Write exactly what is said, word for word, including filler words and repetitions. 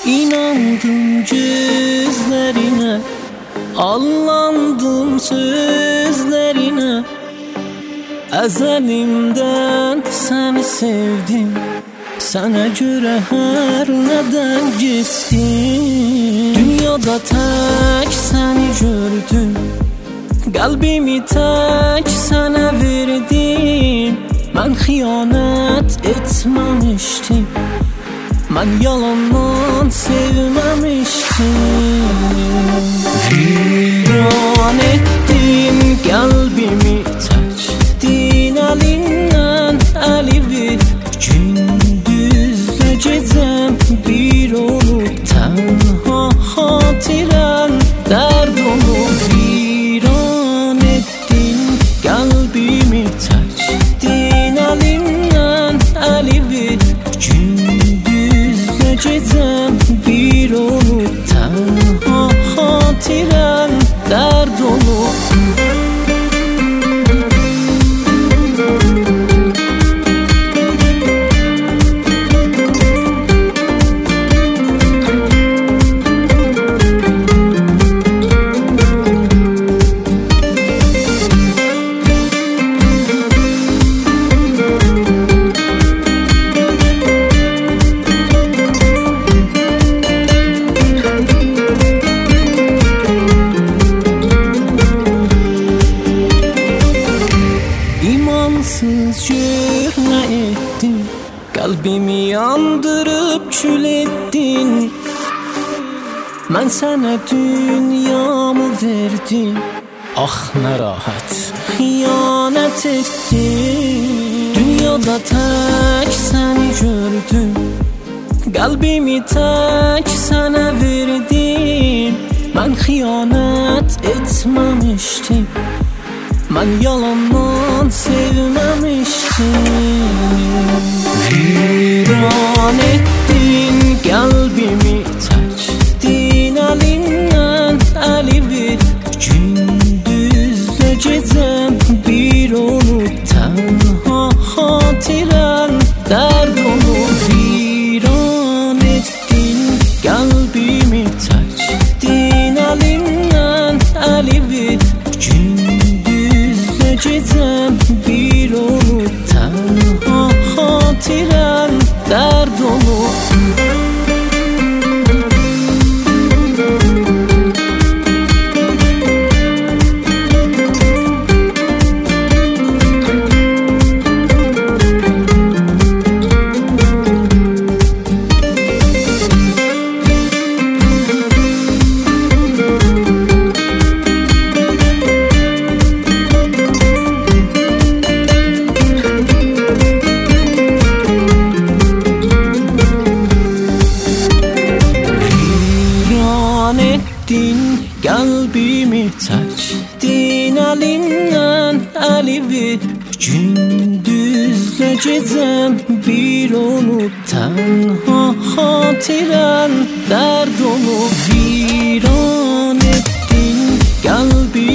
İnandım gözlerine, allandım sözlerine. Ezelimden seni sevdim, sana göre her neden geçtim. Dünyada tek seni gördüm, kalbimi tek sana verdim. Ben hıyanet etmemiştim, ben yalandan sevmemiştim. Viran ettin kalbimi, çektin elinden elimi. Gündüzle gecem bir olup tenha hatiren dert olup. Viran ettin kalbimi, çektin elinden elimi. Gündüzle gecem bir olup tenha hatiren dert olup. İmansız yürüne ettin, kalbimi yandırıp kül ettin. Ben sana dünyamı verdim, ah ne rahat hıyanet ettin. Dünyada tek seni gördüm, kalbimi tek sana verdim. Ben hıyanet etmemiştim, ben yalandan sevmemiştim. Viran ettin kalbimi, çektin elinden elimi. Gündüzle gecem bir olup tenha hatiren dert olup. Viran ettin kalbimi, çektin elinden elimi. Gecem bir olup tenha hatiren dert olup. Kalbimi çektin elinden elimi. Gündüzle gecem bir olup tenha hatiren dert olup. Viran ettin kalbimi.